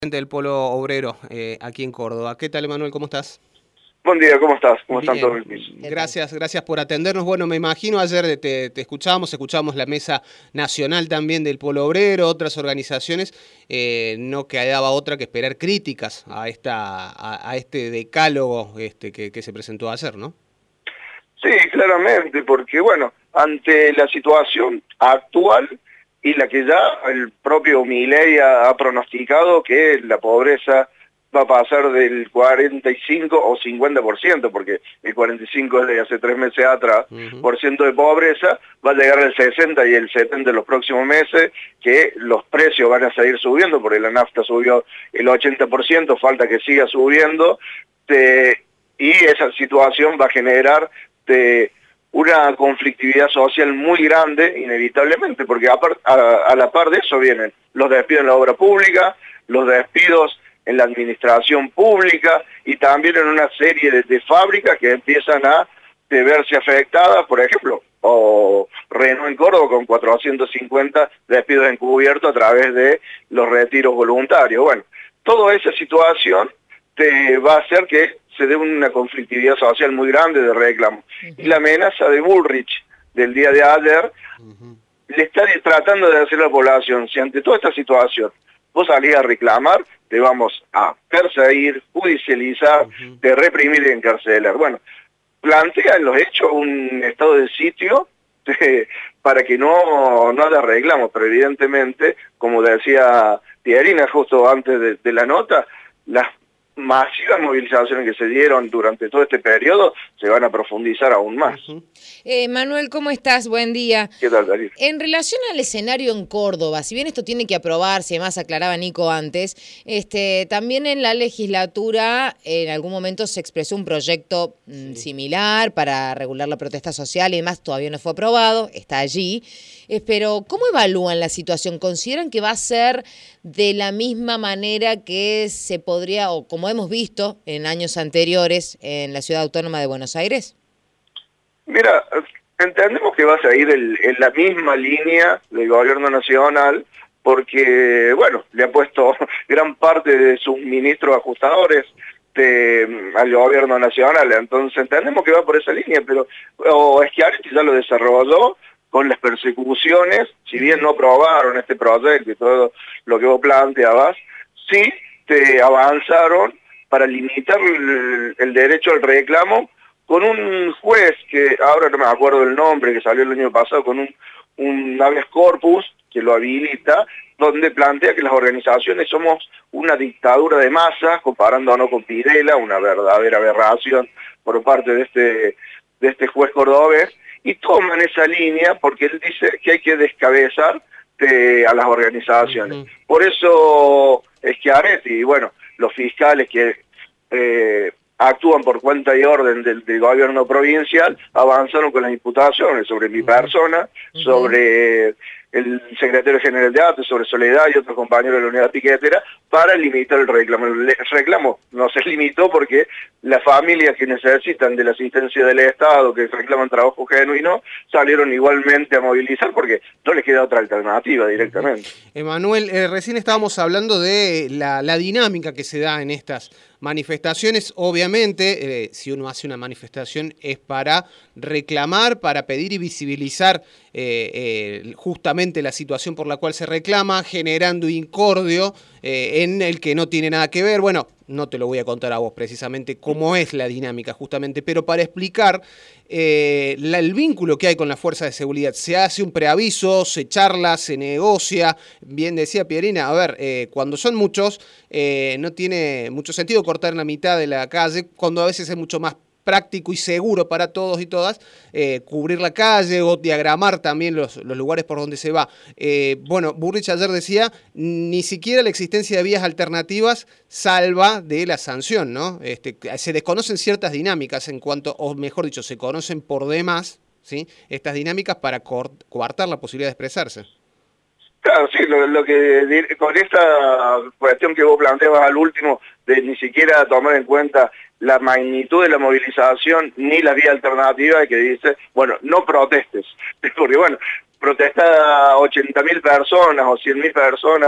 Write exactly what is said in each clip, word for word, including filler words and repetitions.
Del Polo Obrero eh, aquí en Córdoba. ¿Qué tal, Emanuel? ¿Cómo estás? Buen día, ¿cómo estás? ¿Cómo Bien. están todos el piso? Gracias, gracias por atendernos. Bueno, me imagino ayer te, te escuchábamos, escuchamos la mesa nacional también del Polo Obrero, otras organizaciones, eh, no quedaba otra que esperar críticas a esta a, a este decálogo este, que, que se presentó ayer, ¿no? Sí, claramente, porque bueno, ante la situación actual y la que ya el propio Milei ha, ha pronosticado que la pobreza va a pasar del cuarenta y cinco o cincuenta por ciento, porque el cuarenta y cinco es de hace tres meses atrás, uh-huh. por ciento de pobreza, va a llegar al sesenta y el setenta en los próximos meses, que los precios van a seguir subiendo, porque la nafta subió el ochenta por ciento, falta que siga subiendo, te, y esa situación va a generar de una conflictividad social muy grande, inevitablemente, porque a, par, a, a la par de eso vienen los despidos en la obra pública, los despidos en la administración pública y también en una serie de, de fábricas que empiezan a de verse afectadas, por ejemplo, o Renault en Córdoba con cuatrocientos cincuenta despidos encubiertos a través de los retiros voluntarios. Bueno, toda esa situación te va a hacer que se dé una conflictividad social muy grande de reclamo. Uh-huh. Y la amenaza de Bullrich del día de ayer uh-huh. le está tratando de decir a la población, si ante toda esta situación vos salís a reclamar, te vamos a perseguir, judicializar, uh-huh. te reprimir y encarcelar. Bueno, plantea en los hechos un estado de sitio de, para que no, no haya reclamos, pero evidentemente, como decía Pierina justo antes de, de la nota, las masivas movilizaciones que se dieron durante todo este periodo se van a profundizar aún más. Uh-huh. eh, Manuel, ¿cómo estás? Buen día. ¿Qué tal, Darío? En relación al escenario en Córdoba, si bien esto tiene que aprobarse, además aclaraba Nico antes, este, también en la legislatura en algún momento se expresó un proyecto sí. similar para regular la protesta social y demás, todavía no fue aprobado, está allí. Eh, pero, ¿cómo evalúan la situación? ¿Consideran que va a ser de la misma manera que se podría, o como hemos visto en años anteriores en la Ciudad Autónoma de Buenos Aires? Mira, entendemos que va a seguir el, en la misma línea del gobierno nacional porque, bueno, le ha puesto gran parte de sus ministros ajustadores de, al gobierno nacional, entonces entendemos que va por esa línea, pero o Schiaretti ya lo desarrolló con las persecuciones, si bien no aprobaron este proyecto y todo lo que vos planteabas, sí te avanzaron para limitar el, el derecho al reclamo con un juez que ahora no me acuerdo del nombre, que salió el año pasado con un, un habeas corpus que lo habilita, donde plantea que las organizaciones somos una dictadura de masas, comparándonos con Pirela, una verdadera aberración por parte de este, de este juez cordobés, y toman esa línea porque él dice que hay que descabezar de, a las organizaciones. Uh-huh. Por eso Schiaretti y bueno, los fiscales que eh, actúan por cuenta y orden del, del gobierno provincial avanzaron con las imputaciones sobre mi persona, uh-huh. sobre el secretario general de Arte, sobre Soledad y otros compañeros de la unidad piquetera, para limitar el reclamo. El reclamo no se limitó porque las familias que necesitan de la asistencia del Estado, que reclaman trabajo genuino, salieron igualmente a movilizar porque no les queda otra alternativa directamente. Emanuel, eh, recién estábamos hablando de la, la dinámica que se da en estas manifestaciones. Obviamente, eh, si uno hace una manifestación es para reclamar, para pedir y visibilizar eh, eh, justamente la situación por la cual se reclama, generando incordio eh, en el que no tiene nada que ver. Bueno, no te lo voy a contar a vos precisamente cómo es la dinámica justamente, pero para explicar eh, la, el vínculo que hay con la fuerza de seguridad. Se hace un preaviso, se charla, se negocia. Bien decía Pierina, a ver, eh, cuando son muchos, eh, no tiene mucho sentido cortar en la mitad de la calle, cuando a veces es mucho más práctico y seguro para todos y todas, eh, cubrir la calle o diagramar también los, los lugares por donde se va. Eh, bueno, Bullrich ayer decía, ni siquiera la existencia de vías alternativas salva de la sanción, ¿no? Este, se desconocen ciertas dinámicas en cuanto, o mejor dicho, se conocen por demás, ¿sí? Estas dinámicas para coartar la posibilidad de expresarse. Claro, sí, lo, lo que con esta cuestión que vos planteabas al último, de ni siquiera tomar en cuenta la magnitud de la movilización ni la vía alternativa que dice, bueno, no protestes, porque bueno, protesta ochenta mil personas o cien mil personas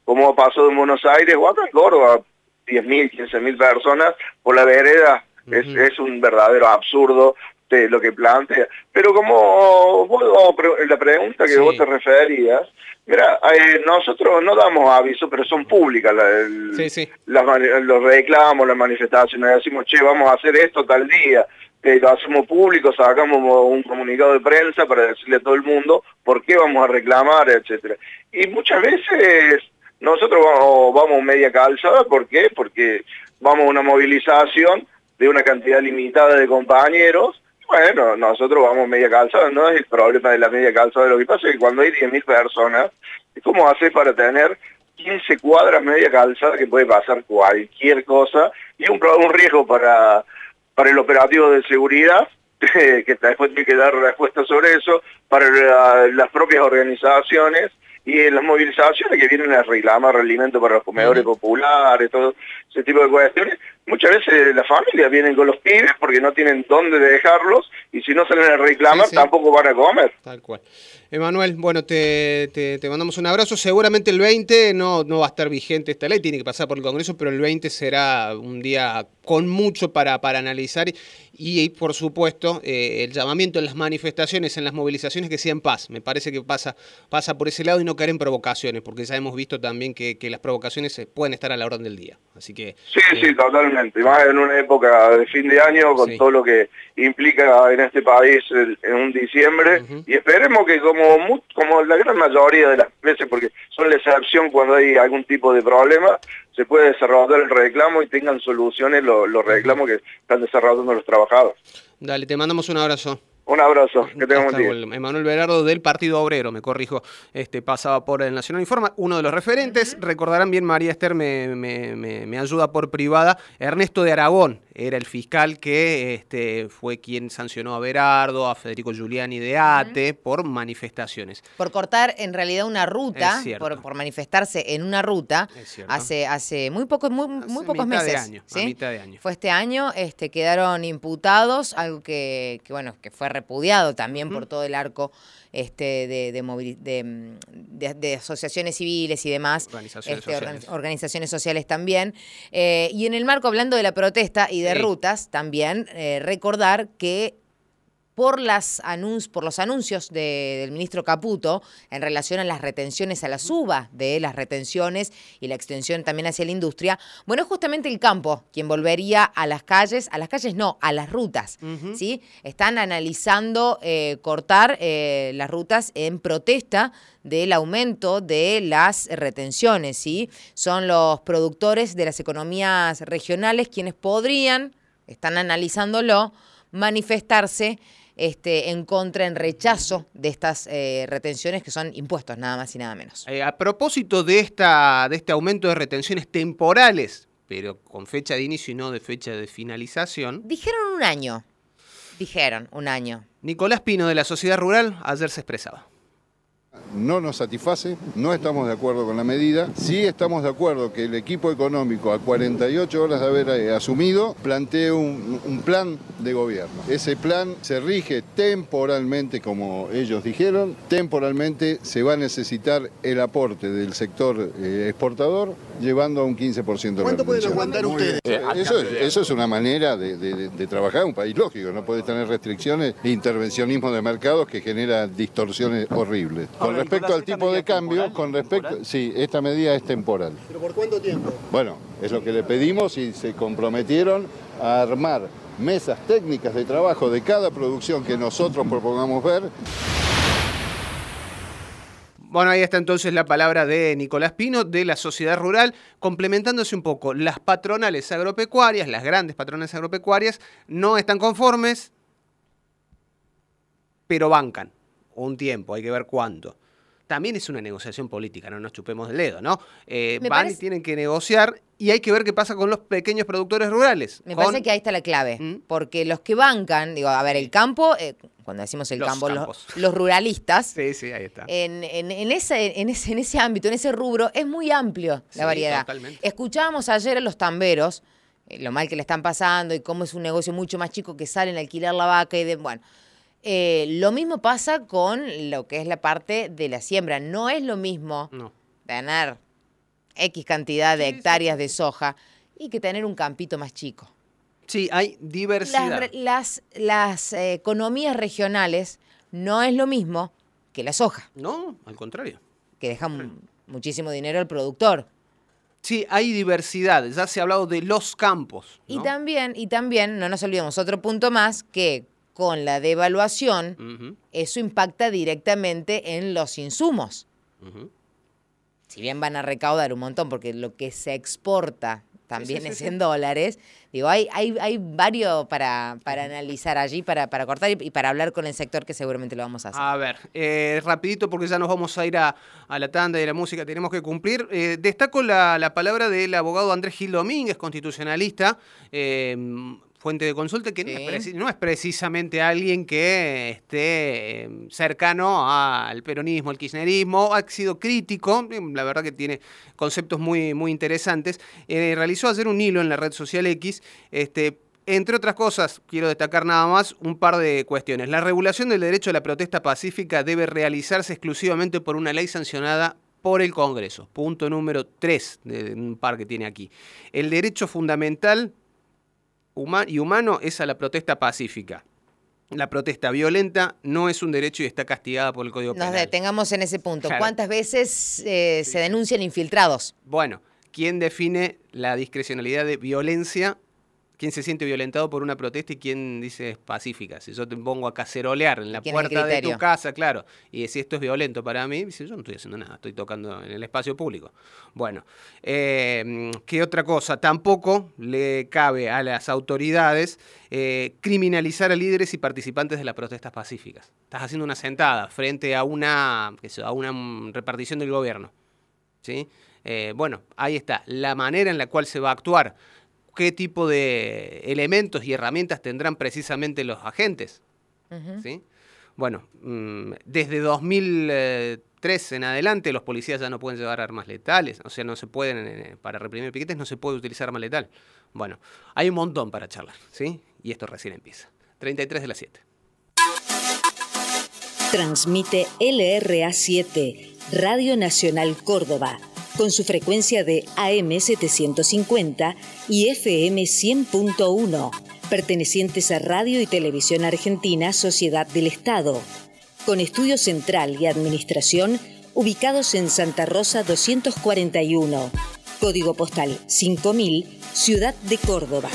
como pasó en Buenos Aires o acá en Córdoba, diez mil, quince mil personas por la vereda. Uh-huh. es, es un verdadero absurdo de lo que plantea. Pero como vos, la pregunta que sí. vos te referías, mira, eh, nosotros no damos aviso, pero son públicas la, el, sí, sí. Las, los reclamos, las manifestaciones, decimos, che, vamos a hacer esto tal día, eh, lo hacemos público, sacamos un comunicado de prensa para decirle a todo el mundo por qué vamos a reclamar, etcétera. Y muchas veces nosotros vamos, vamos media calzada, ¿por qué? Porque vamos a una movilización de una cantidad limitada de compañeros. Bueno, nosotros vamos media calzada, no es el problema de la media calzada. Lo que pasa es que cuando hay diez mil personas, ¿cómo haces para tener quince cuadras media calzada que puede pasar cualquier cosa? Y un, un riesgo para, para el operativo de seguridad, que después tiene que dar respuesta sobre eso, para la, las propias organizaciones y en las movilizaciones que vienen a reclamar alimento para los comedores uh-huh. populares, todo ese tipo de cuestiones. Muchas veces las familias vienen con los pibes porque no tienen dónde dejarlos y si no salen a reclamar sí, sí. tampoco van a comer. Tal cual. Emanuel, bueno, te, te, te mandamos un abrazo. Seguramente el veinte no, no va a estar vigente esta ley, tiene que pasar por el Congreso, pero el veinte será un día con mucho para, para analizar y, y por supuesto, eh, el llamamiento en las manifestaciones, en las movilizaciones que sean paz. Me parece que pasa, pasa por ese lado y no caer en provocaciones, porque ya hemos visto también que, que las provocaciones pueden estar a la orden del día. Así que Sí, eh, sí, totalmente. Más en una época de fin de año, con sí. todo lo que implica en este país el, en un diciembre, uh-huh. y esperemos que como, como la gran mayoría de las veces, porque son la excepción cuando hay algún tipo de problema, se puede desarrollar el reclamo y tengan soluciones los, los reclamos que están desarrollando los trabajadores. Dale, te mandamos un abrazo. Un abrazo, que tengan un día. Emanuel Berardo del Partido Obrero, me corrijo, este pasaba por el Nacional Informa, uno de los referentes. Uh-huh. Recordarán bien, María Esther me, me, me, me ayuda por privada, Ernesto de Aragón era el fiscal que este, fue quien sancionó a Berardo, a Federico Giuliani de ATE, uh-huh. por manifestaciones. Por cortar en realidad una ruta, por, por manifestarse en una ruta, hace hace muy, poco, muy, muy hace pocos mitad meses. De año, ¿sí? A mitad de año. Fue este año, este, quedaron imputados, algo que, que bueno, que fue repudiado también uh-huh. por todo el arco este, de, de, movil, de, de, de asociaciones civiles y demás, organizaciones, este, sociales. Organ, organizaciones sociales también. Eh, y en el marco, hablando de la protesta y de sí. rutas, también eh, recordar que por, las anun por los anuncios de, del ministro Caputo en relación a las retenciones, a la suba de las retenciones y la extensión también hacia la industria, bueno, es justamente el campo quien volvería a las calles, a las calles no, a las rutas, uh-huh. ¿sí? Están analizando eh, cortar eh, las rutas en protesta del aumento de las retenciones, ¿sí? Son los productores de las economías regionales quienes podrían, están analizándolo, manifestarse Este, en contra, en rechazo de estas eh, retenciones que son impuestos, nada más y nada menos. Eh, a propósito de, esta, de este aumento de retenciones temporales, pero con fecha de inicio y no de fecha de finalización. Dijeron un año, dijeron un año. Nicolás Pino de la Sociedad Rural ayer se expresaba. No nos satisface, no estamos de acuerdo con la medida. Sí estamos de acuerdo que el equipo económico, a cuarenta y ocho horas de haber eh, asumido, plantee un, un plan de gobierno. Ese plan se rige temporalmente, como ellos dijeron. Temporalmente se va a necesitar el aporte del sector eh, exportador, llevando a un quince por ciento de ¿Cuánto pueden aguantar ustedes? Eh, eso, es, eso es una manera de, de, de trabajar en un país lógico. No puede tener restricciones e intervencionismo de mercados que genera distorsiones horribles. Con respecto al tipo de cambio, con respecto, sí, esta medida es temporal. ¿Pero por cuánto tiempo? Bueno, es lo que le pedimos y se comprometieron a armar mesas técnicas de trabajo de cada producción que nosotros propongamos ver. Bueno, ahí está entonces la palabra de Nicolás Pino de la Sociedad Rural, complementándose un poco. Las patronales agropecuarias, las grandes patronales agropecuarias, no están conformes, pero bancan un tiempo, hay que ver cuánto. También es una negociación política, no nos chupemos el dedo, ¿no? Eh, van parece... y tienen que negociar y hay que ver qué pasa con los pequeños productores rurales. Me con... parece que ahí está la clave, ¿Mm? Porque los que bancan, digo, a ver, el campo, eh, cuando decimos el los campo, los, los ruralistas, sí, sí, ahí está. En, en, en, ese, en, ese, en ese ámbito, en ese rubro, es muy amplio la sí, variedad. Totalmente. Escuchábamos ayer a los tamberos, eh, lo mal que le están pasando y cómo es un negocio mucho más chico que salen a alquilar la vaca y de, bueno... Eh, lo mismo pasa con lo que es la parte de la siembra. No es lo mismo no. ganar X cantidad de Sí, hectáreas sí. de soja y que tener un campito más chico. Sí, hay diversidad. Las, re- las, las eh, economías regionales no es lo mismo que la soja, No, al contrario. que deja mu- muchísimo dinero al productor. Sí, hay diversidad. Ya se ha hablado de los campos, Y ¿no? también, y también, no nos olvidemos, otro punto más, que con la devaluación, Ujú, eso impacta directamente en los insumos. ujú. Si bien van a recaudar un montón, porque lo que se exporta también sí, sí, es sí. en dólares, digo, hay, hay, hay varios para, para analizar allí, para, para cortar y, y para hablar con el sector, que seguramente lo vamos a hacer. A ver, eh, rapidito porque ya nos vamos a ir a, a la tanda de la música, tenemos que cumplir. Eh, destaco la, la palabra del abogado Andrés Gil Domínguez, constitucionalista, eh, fuente de consulta, que Sí. no, es preci- no es precisamente alguien que esté eh, cercano al peronismo, al kirchnerismo, ha sido crítico, eh, la verdad que tiene conceptos muy, muy interesantes. Eh, realizó ayer un hilo en la red social X, este, entre otras cosas, quiero destacar nada más un par de cuestiones. La regulación del derecho a la protesta pacífica debe realizarse exclusivamente por una ley sancionada por el Congreso. Punto número tres de un par que tiene aquí. El derecho fundamental huma- y humano es a la protesta pacífica. La protesta violenta no es un derecho y está castigada por el Código Nos Penal. detengamos en ese punto. Claro. ¿Cuántas veces eh, se denuncian infiltrados? Bueno, ¿quién define la discrecionalidad de violencia? ¿Quién se siente violentado por una protesta y quién dice es pacífica? Si yo te pongo a cacerolear en la ¿Quién es el puerta de criterio? tu casa, claro, y decís esto es violento para mí, dice yo no estoy haciendo nada, estoy tocando en el espacio público. Bueno, eh, ¿qué otra cosa? Tampoco le cabe a las autoridades eh, criminalizar a líderes y participantes de las protestas pacíficas. Estás haciendo una sentada frente a una, qué sé yo, a una mm, repartición del gobierno, ¿sí? Eh, bueno, ahí está, la manera en la cual se va a actuar. ¿Qué tipo de elementos y herramientas tendrán precisamente los agentes? Ujú. ¿Sí? Bueno, mm, desde dos mil tres en adelante los policías ya no pueden llevar armas letales, o sea, no se pueden, eh, para reprimir piquetes no se puede utilizar arma letal. Bueno, hay un montón para charlar, ¿sí? Y esto recién empieza. treinta y tres de las siete. Transmite L R A siete, Radio Nacional Córdoba, con su frecuencia de A M setecientos cincuenta y F M cien punto uno, pertenecientes a Radio y Televisión Argentina Sociedad del Estado, con estudio central y administración ubicados en Santa Rosa doscientos cuarenta y uno, código postal cinco mil, Ciudad de Córdoba.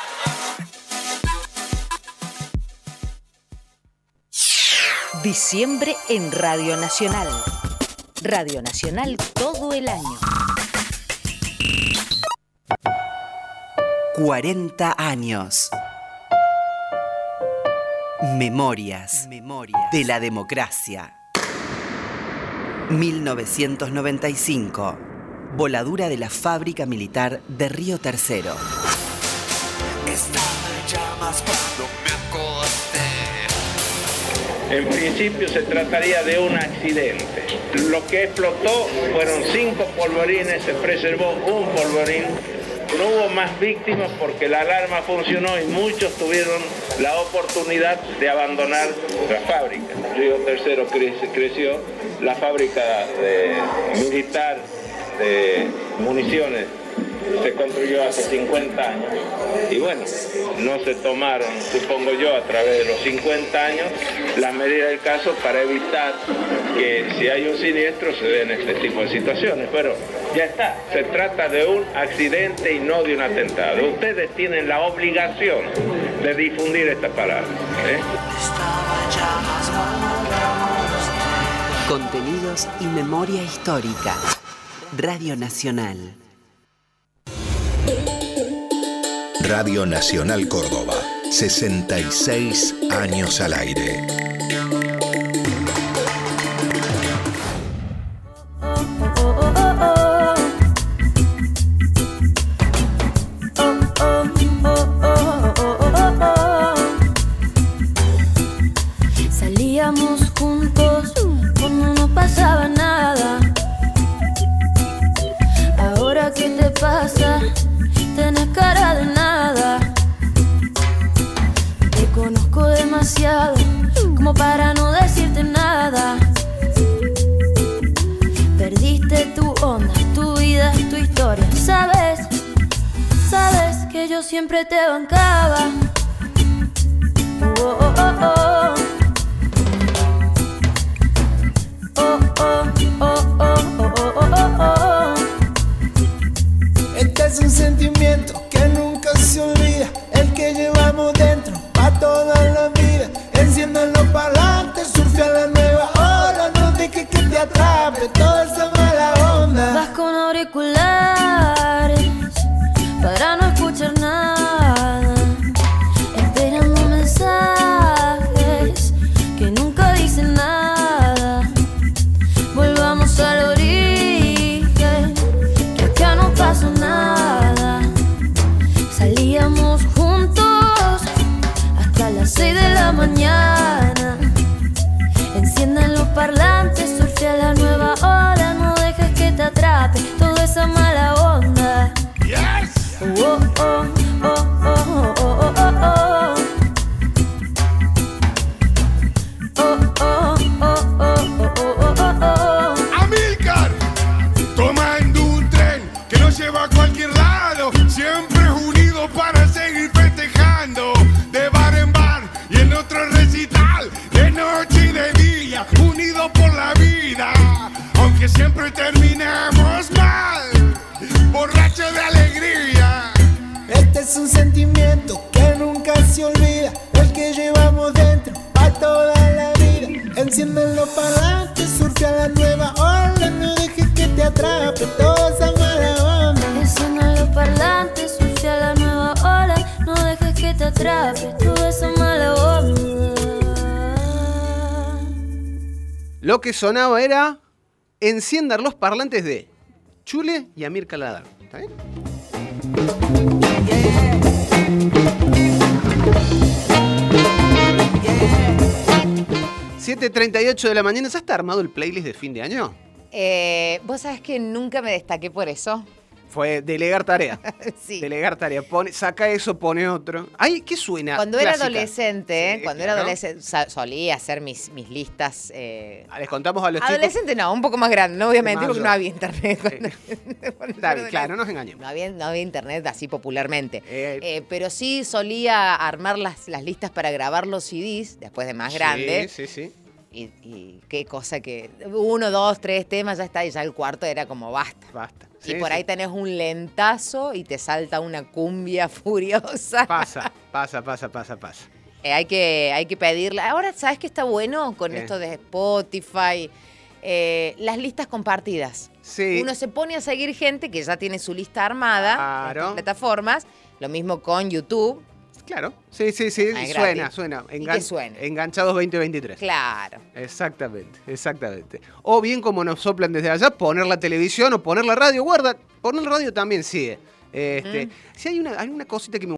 Diciembre en Radio Nacional. Radio Nacional todo el año. cuarenta años. Memorias. Memorias de la democracia. mil novecientos noventa y cinco. Voladura de la fábrica militar de Río Tercero. Estaba en llamas cuando me acosté. En principio se trataría de un accidente. Lo que explotó fueron cinco polvorines, se preservó un polvorín. No hubo más víctimas porque la alarma funcionó y muchos tuvieron la oportunidad de abandonar la fábrica. Río Tercero cre- creció, la fábrica de militar de municiones se construyó hace cincuenta años y bueno, no se tomaron, supongo yo, a través de los cincuenta años las medidas del caso para evitar que si hay un siniestro se den este tipo de situaciones, pero ya está, se trata de un accidente y no de un atentado. Ustedes tienen la obligación de difundir esta palabra, ¿eh? Estaba en llamas cuando me acosté. Contenidos y memoria histórica. Radio Nacional. Radio Nacional Córdoba, sesenta y seis años al aire. Salíamos juntos cuando no pasaba nada. Ahora ¿qué te pasa? Tenés cara de nada. Te conozco demasiado como para no decirte nada. Perdiste tu onda, tu vida, tu yo siempre te bancaba. Oh, oh, oh, oh. Oh, oh, oh, oh, oh, oh, oh, oh. Este es un sentimiento que nunca se olvida, el que llevamos dentro pa' toda la vida. Enciéndalo para adelante, surfea la nueva hora, no dejes que te atrape toda esa mala onda. Vas con auriculares para no escuchar nada, esperando mensajes que nunca dicen nada. Volvamos al origen, que acá no pasó nada. Salíamos juntos hasta las seis de la mañana. Enciendan los parlantes, surfea la nueva ola, no dejes que te atrape toda esa mala onda. Yes. Oh, oh, oh, oh, oh, oh, oh, oh. Oh, oh, oh, oh, oh, oh, oh. Amílcar, tomando un tren que nos lleva a cualquier lado, siempre unidos para seguir festejando, de bar en bar y en otro recital, de noche y de día, unidos por la vida, aunque siempre terminemos mal, borrachos de alegría. Este es un sentimiento que nunca se olvida, el que llevamos dentro pa' toda la vida. Enciéndelo para adelante, surfea la nueva ola, no dejes que te atrape toda esa mala onda. Enciendan los parlantes, surfea la nueva ola, no dejes que te atrape toda esa mala onda. Lo que sonaba era enciendan los parlantes de Chule y Amir Caladar. ¿Está bien? siete treinta y ocho de la mañana. ¿Ya está armado el playlist de fin de año? Eh, Vos sabés que nunca me destaqué por eso. Fue delegar tarea. Sí. Delegar tarea. Pone, saca eso, pone otro. Ay, ¿qué suena? Cuando Clásica. era adolescente, Sí, cuando claro. era adolescente, sa- solía hacer mis, mis listas. Eh, Les contamos a los adolescente no, un poco más grande, no obviamente, porque Mayor. no había internet. Cuando- chicos. cuando Está era bien, claro, no nos adolescente. engañemos. No había, no había internet así popularmente. Eh, Eh, pero sí solía armar las, las listas para grabar los C Ds, después de más grande. Sí, sí, sí. Y, y qué cosa que. Uno, dos, tres temas, ya está, y ya el cuarto era como basta. Basta. Y Sí, por sí. ahí tenés un lentazo y te salta una cumbia furiosa. Pasa, pasa, pasa, pasa, pasa. Eh, hay, que, hay que pedirle. Ahora, ¿sabes qué está bueno con ¿Qué? esto de Spotify? Eh, las listas compartidas. Sí. Uno se pone a seguir gente que ya tiene su lista armada Claro. en estas plataformas. Lo mismo con YouTube. Claro. Sí, sí, sí. Ah, es Suena, gratis. suena. Y que suene. Enganchados veinte veintitrés. Claro. Exactamente, exactamente. O bien, como nos soplan desde allá, poner la televisión o poner la radio. Guarda, poner la radio también sigue. Este, Mm. Si hay una, hay una cosita que me